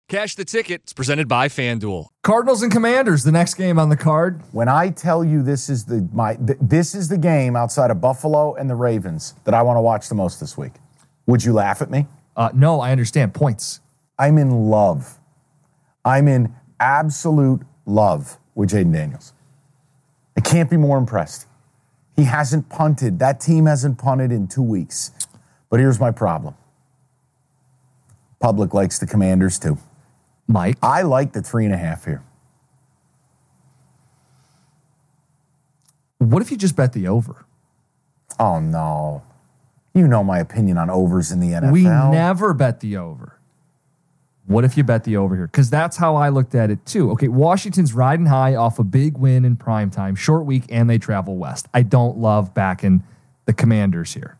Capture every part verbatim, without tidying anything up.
Cash the ticket. It's presented by FanDuel. Cardinals and Commanders, the next game on the card. When I tell you this is the my th- this is the game outside of Buffalo and the Ravens that I want to watch the most this week, would you laugh at me? Uh, no, I understand. Points. I'm in love. I'm in absolute love with Jaden Daniels. I can't be more impressed. He hasn't punted. That team hasn't punted in two weeks. But here's my problem. Public likes the Commanders too. Mike? I like the three and a half here. What if you just bet the over? Oh, no. You know my opinion on overs in the N F L. We never bet the over. What if you bet the over here? Because that's how I looked at it too. Okay, Washington's riding high off a big win in primetime, short week, and they travel west. I don't love backing the Commanders here.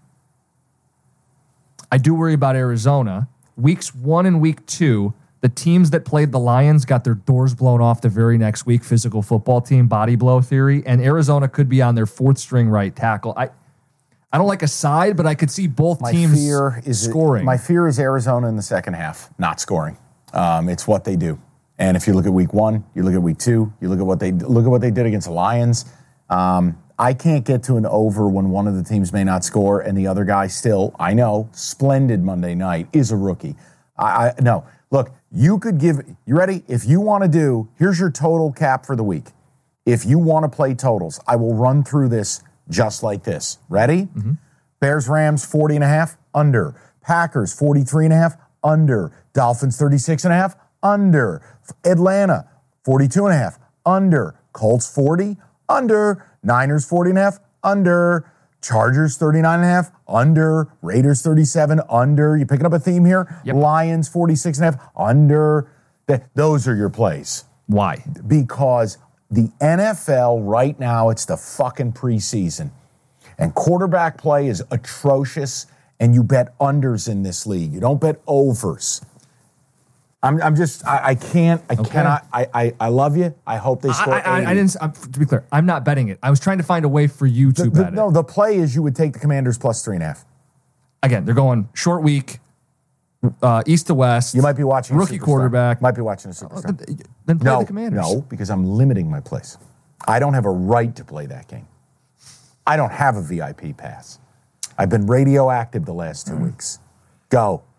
I do worry about Arizona. Weeks one and week two, the teams that played the Lions got their doors blown off the very next week. Physical football team, body blow theory, and Arizona could be on their fourth string right tackle. I, I don't like a side, but I could see both my teams fear is scoring. My fear is Arizona in the second half not scoring. Um, it's what they do. And if you look at week one, you look at week two, you look at what they look at what they did against the Lions. Um, I can't get to an over when one of the teams may not score and the other guy still, I know, splendid Monday night, is a rookie. I, I no. Look, you could give, you ready? If you want to do, here's your total cap for the week. If you want to play totals, I will run through this just like this. Ready? Mm-hmm. Bears, Rams, forty and a half, under. Packers, forty-three and a half, under. Dolphins, thirty-six and a half, under. Atlanta, forty-two and a half, under. Colts, forty, under. Niners, forty and a half, under. Chargers, thirty-nine and a half, under. Raiders, thirty-seven, under. You picking up a theme here? Yep. Lions, forty-six and a half, under. Th- those are your plays. Why? Because the N F L right now, it's the fucking preseason. And quarterback play is atrocious, and you bet unders in this league. You don't bet overs. I'm, I'm just, I, I can't, I Okay. cannot, I, I, I love you. I hope they score I, I, eighty. I didn't. I'm, to be clear, I'm not betting it. I was trying to find a way for you to The- the- bet no, it. the play is you would take the Commanders plus three and a half. Again, they're going short week, uh, east to west. You might be watching rookie a superstar. quarterback. Might be watching a superstar. Then play no, the Commanders. no, because I'm limiting my place. I don't have a right to play that game. I don't have a V I P pass. I've been radioactive the last two weeks. Go.